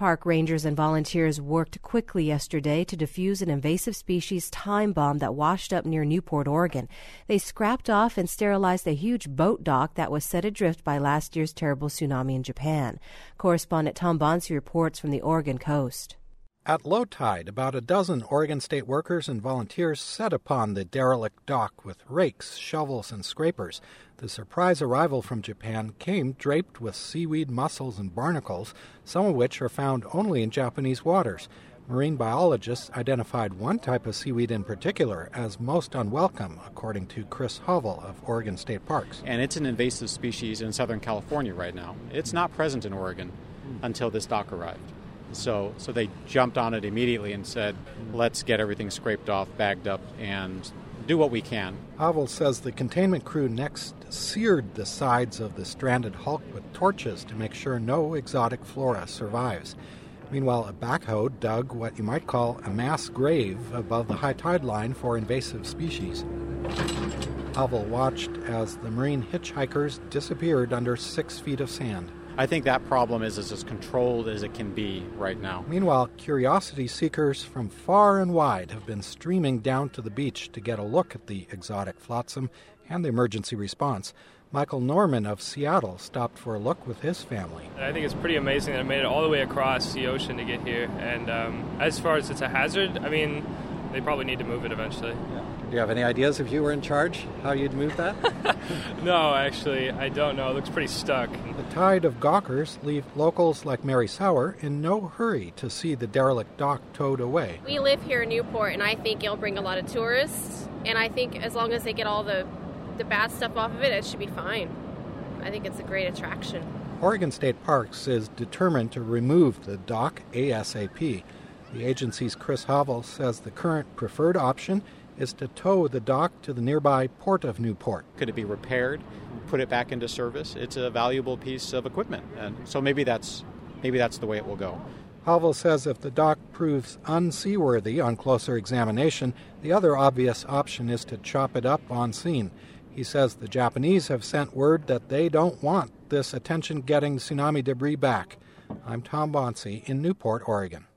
Park rangers and volunteers worked quickly yesterday to defuse an invasive species time bomb that washed up near Newport, Oregon. They scrapped off and sterilized a huge boat dock that was set adrift by last year's terrible tsunami in Japan. Correspondent Tom Bonsi reports from the Oregon coast. At low tide, about a dozen Oregon State workers and volunteers set upon the derelict dock with rakes, shovels, and scrapers. The surprise arrival from Japan came draped with seaweed, mussels, and barnacles, some of which are found only in Japanese waters. Marine biologists identified one type of seaweed in particular as most unwelcome, according to Chris Hovell of Oregon State Parks. And it's an invasive species in Southern California right now. It's not present in Oregon until this dock arrived. So they jumped on it immediately and said, let's get everything scraped off, bagged up, and do what we can. Hovell says the containment crew next seared the sides of the stranded hulk with torches to make sure no exotic flora survives. Meanwhile, a backhoe dug what you might call a mass grave above the high tide line for invasive species. Hovell watched as the marine hitchhikers disappeared under 6 feet of sand. I think that problem is as controlled as it can be right now. Meanwhile, curiosity seekers from far and wide have been streaming down to the beach to get a look at the exotic flotsam and the emergency response. Michael Norman of Seattle stopped for a look with his family. I think it's pretty amazing that it made it all the way across the ocean to get here. And as far as it's a hazard, I mean, they probably need to move it eventually. Yeah. Do you have any ideas if you were in charge how you'd move that? No, actually, I don't know. It looks pretty stuck. The tide of gawkers leave locals like Mary Sauer in no hurry to see the derelict dock towed away. We live here in Newport, and I think it'll bring a lot of tourists. And I think as long as they get all the bad stuff off of it, it should be fine. I think it's a great attraction. Oregon State Parks is determined to remove the dock ASAP. The agency's Chris Hovell says the current preferred option is to tow the dock to the nearby port of Newport. Could it be repaired, put it back into service? It's a valuable piece of equipment, and so maybe that's the way it will go. Hovell says if the dock proves unseaworthy on closer examination, the other obvious option is to chop it up on scene. He says the Japanese have sent word that they don't want this attention-getting tsunami debris back. I'm Tom Bonsi in Newport, Oregon.